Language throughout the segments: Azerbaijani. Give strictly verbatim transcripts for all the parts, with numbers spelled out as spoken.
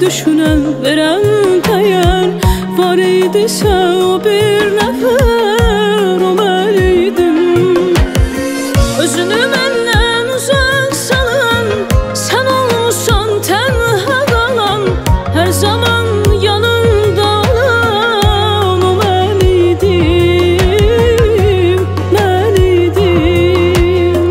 düşünən, verən dəyər var idisə o bir nəfər, o mən idim. Özünü məndən uzaq salan, sən olmuşsan tənha qalan, hər zaman yanımda olan o mən idim, mən idim.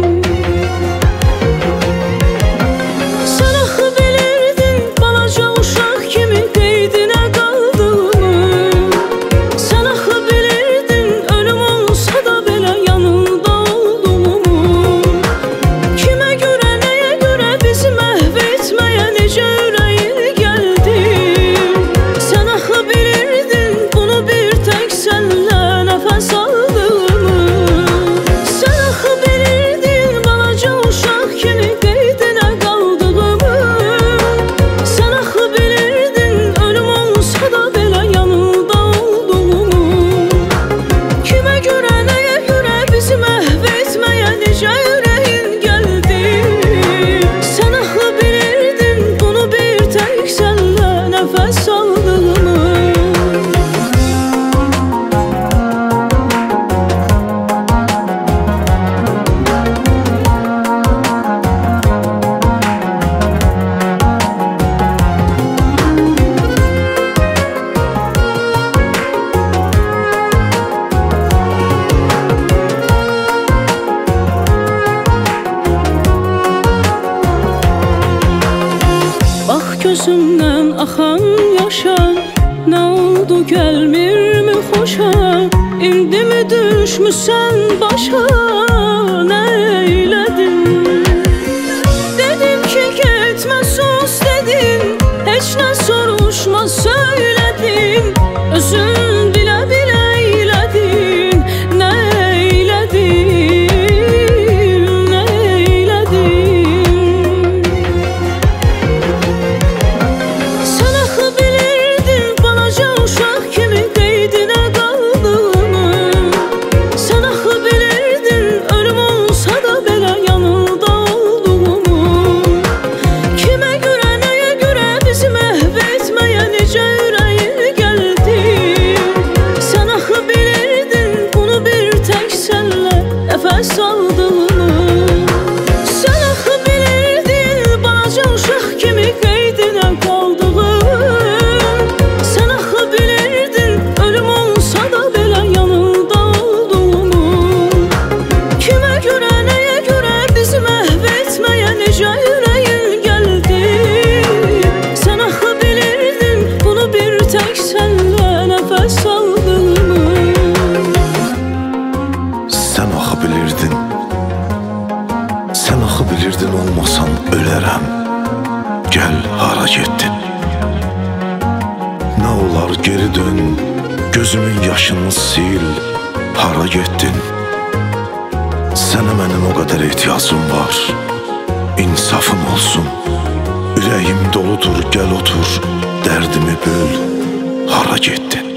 Sən axı bilirdin balaca uşaq kimi qeydinə qaldığımı, sən axı bilirdin ölüm olsa da belə yanında olduğumu. Kimə görə, nəyə görə bizi məhv etməyə necə ürəyin gəldi? Sən axı bilirdin bunu bir tək sənlə nəfəs aldığımı. Sən axı bilirdin balaca uşaq kimi qeydinə qaldığımı. Sən axı bilirdin ölüm olsa da belə yanında olduğumu. Kimə görə, nəyə görə bizi məhv etməyə necə ürəyin gəldi? Sən axı bilirdin bunu bir tək sənlə nəfəs aldığımı. Bax gözümdən axan yaşa, nə oldu gəlmirmi xoşa? İndimi düşmüsən başa, nə eylədin? Dedim ki getmə sus dedin, heç nə soruşma söylədin. Özün bilə bilə eylədin, nə eylədin, nə eylədin? Sən axı bilirdin balaca uşaq kimi qeydinə qaldığımı. Sən axı bilirdin ölüm olsa da belə yanında olduğumu. Kimə görə, nəyə görə bizi məhv etməyə necə ürəyin gəldi? Sən axı bilirdin bunu bir tək sənlə nəfəs aldığımı. Sən axı bilirdin balaca uşaq kimi qeydinə qaldığımı. Sən axı bilirdin ölüm olsa da belə yanında olduğumu. Kimə görə, nəyə görə bizi məhv etməyə necə ürəyin gəldi? Sən axı bilirdin bunu bir tək sənlə nəfəs aldığımı. Sən axı bilirdin, sən axı bilirdin olmasan ölərəm. Gəl hara getdin? Nə olar geri dön, gözümün yaşını sil, hara getdin? Sənə mənim o qədər ehtiyacım var, insafım olsun. Ürəyim doludur, gəl otur, dərdimi böl, hara getdin?